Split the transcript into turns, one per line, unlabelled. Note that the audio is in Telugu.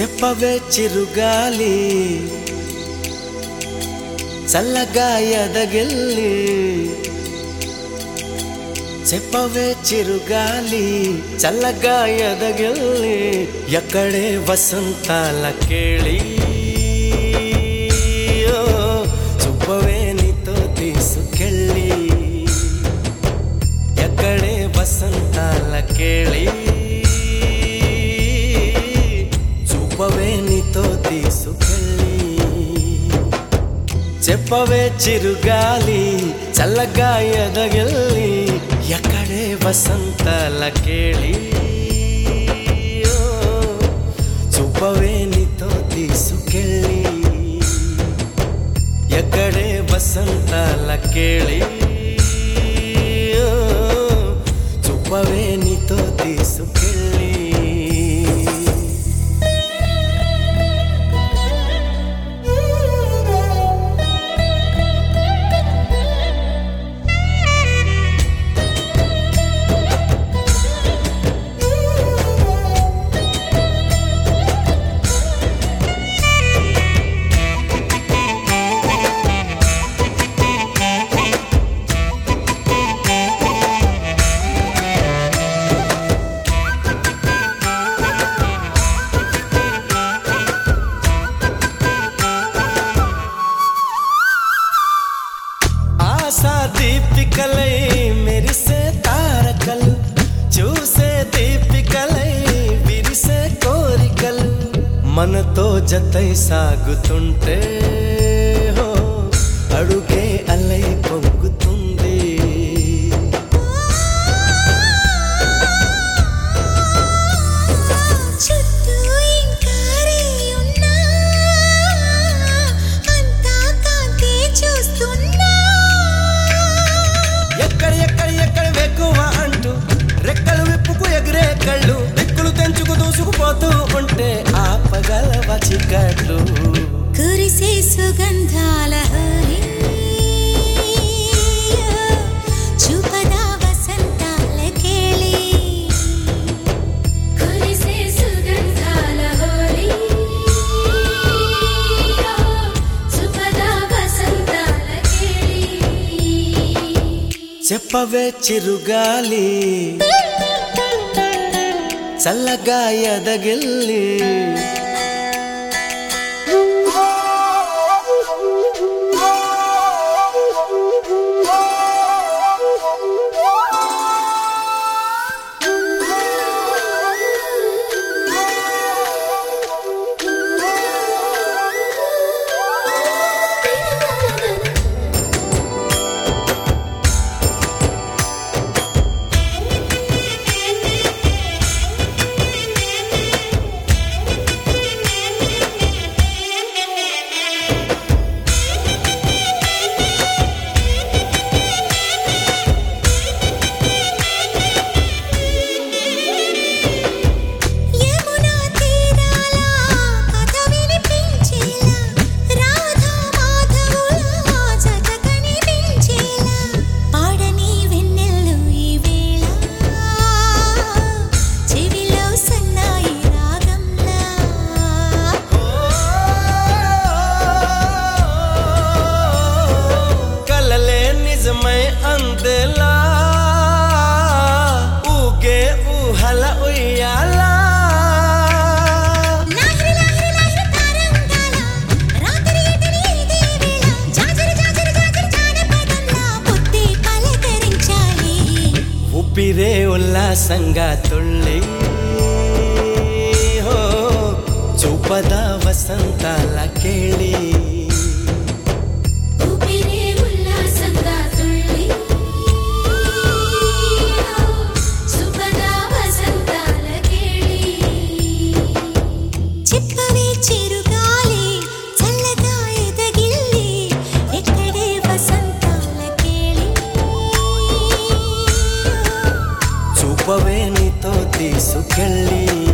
చెప్పవే చిరుగాలి చల్లగా ఎదగిల్లి చెప్పవే చిరుగాలి చల్లగా ఎదగిల్లి ఎక్కడే వసంతాల కేళి చూపవే నీతో తీసుకెళ్ళి ఎక్కడే వసంతాల కేళి చూపవే నీతో తీసుకెళ్ళి చెప్పవే చిరుగాలి చల్లగా ఎదగిల్లి ఎక్కడే వసంతాల కేళి చూపవే నీతో తీసుకెళ్ళి ఎక్కడే వసంతాల కేళి చూపవే నీతో తీసుకెళ్ళి దీపికలై మెరిసే తారకలు చూసే దీపికలై విరిసే కోరికలు మనతో జతై సాగుతుంటే హో అడుగే అలై పొంగుతుంది రెక్కలు విప్పుకు ఎగిరే కళ్ళు దిక్కులు తెంచుకు దూసుకుపోతూ ఉంటే ఆపగలవ చికట్లు
కురిసే సుగంధాల చూపదా వసంతాల కేళి కురిసే సుగంధాల చూపదా వసంతాల కేళి
చెప్పవే చిరుగాలి చల్లగా ఎదగిల్లి అందేలా ఊగే ఊహల ఉయ్యాలా ఊపిరే ఉల్లాసంగా తుళ్ళి హో చూపదా వసంతాల కేళి
చెప్పవే చిరుగాలి చల్లగా ఎదగిల్లి ఎక్కడే వసంతాల కేళి
చూపవే నీతో తీసుకెళ్ళి